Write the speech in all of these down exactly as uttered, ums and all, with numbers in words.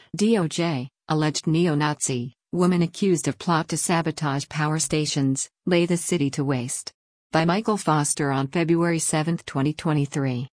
D O J, alleged neo-Nazi, woman accused of plot to sabotage power stations, lay the city to waste. By Michael Foster on February seventh, twenty twenty-three.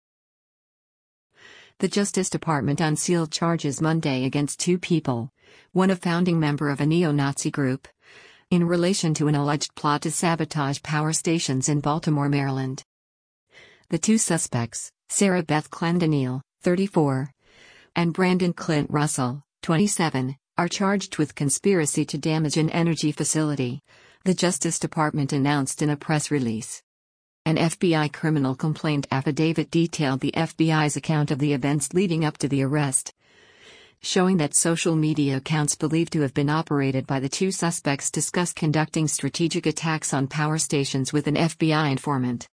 The Justice Department unsealed charges Monday against two people, one a founding member of a neo-Nazi group, in relation to an alleged plot to sabotage power stations in Baltimore, Maryland. The two suspects, Sarah Beth Clendoniel, thirty-four, and Brandon Clint Russell, twenty-seven, are charged with conspiracy to damage an energy facility, the Justice Department announced in a press release. An F B I criminal complaint affidavit detailed the F B I's account of the events leading up to the arrest, showing that social media accounts believed to have been operated by the two suspects discussed conducting strategic attacks on power stations with an F B I informant.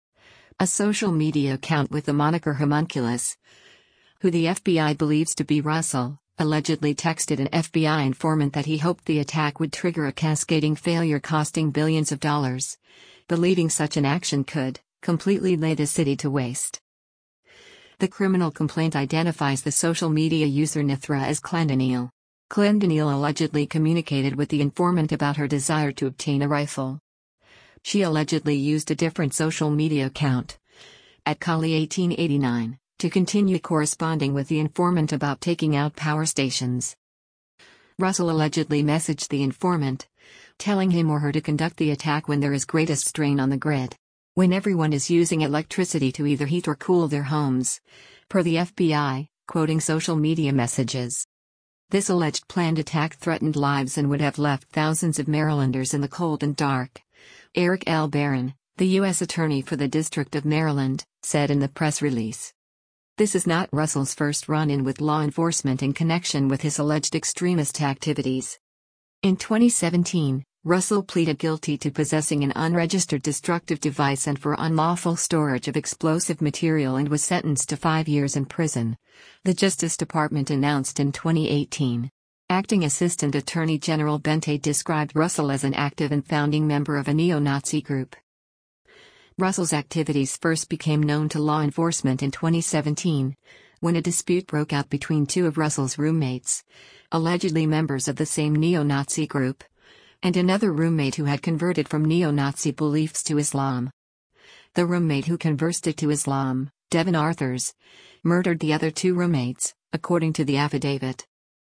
A social media account with the moniker Homunculus, who the F B I believes to be Russell, allegedly texted an F B I informant that he hoped the attack would trigger a cascading failure costing billions of dollars, believing such an action could completely lay the city to waste. The criminal complaint identifies the social media user Nithra as Clendoniel. Clendoniel allegedly communicated with the informant about her desire to obtain a rifle. She allegedly used a different social media account, at Kali eighteen eighty-nine, to continue corresponding with the informant about taking out power stations. Russell allegedly messaged the informant, telling him or her to conduct the attack when there is greatest strain on the grid, when everyone is using electricity to either heat or cool their homes, per the F B I, quoting social media messages. This alleged planned attack threatened lives and would have left thousands of Marylanders in the cold and dark. Eric L. Barron, the U S Attorney for the District of Maryland, said in the press release. This is not Russell's first run-in with law enforcement in connection with his alleged extremist activities. In twenty seventeen, Russell pleaded guilty to possessing an unregistered destructive device and for unlawful storage of explosive material and was sentenced to five years in prison, the Justice Department announced in twenty eighteen. Acting Assistant Attorney General Bente described Russell as an active and founding member of a neo-Nazi group. Russell's activities first became known to law enforcement in twenty seventeen, when a dispute broke out between two of Russell's roommates, allegedly members of the same neo-Nazi group, and another roommate who had converted from neo-Nazi beliefs to Islam. The roommate who converted to Islam, Devin Arthurs, murdered the other two roommates, according to the affidavit.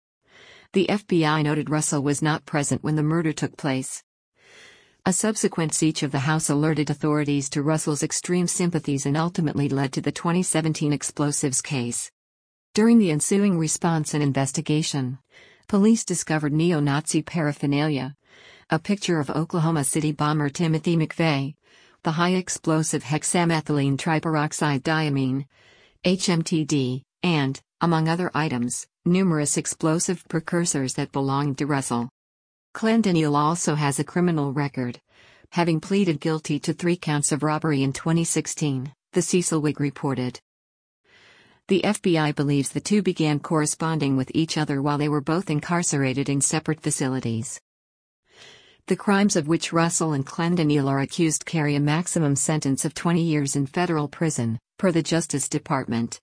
The F B I noted Russell was not present when the murder took place. A subsequent siege of the house alerted authorities to Russell's extreme sympathies and ultimately led to the twenty seventeen explosives case. During the ensuing response and investigation, police discovered neo-Nazi paraphernalia, a picture of Oklahoma City bomber Timothy McVeigh, the high-explosive hexamethylene triperoxide diamine, H M T D, and, among other items, numerous explosive precursors that belonged to Russell. Clendoniel also has a criminal record, having pleaded guilty to three counts of robbery in twenty sixteen, the Cecil Whig reported. The F B I believes the two began corresponding with each other while they were both incarcerated in separate facilities. The crimes of which Russell and Clendoniel are accused carry a maximum sentence of twenty years in federal prison, per the Justice Department.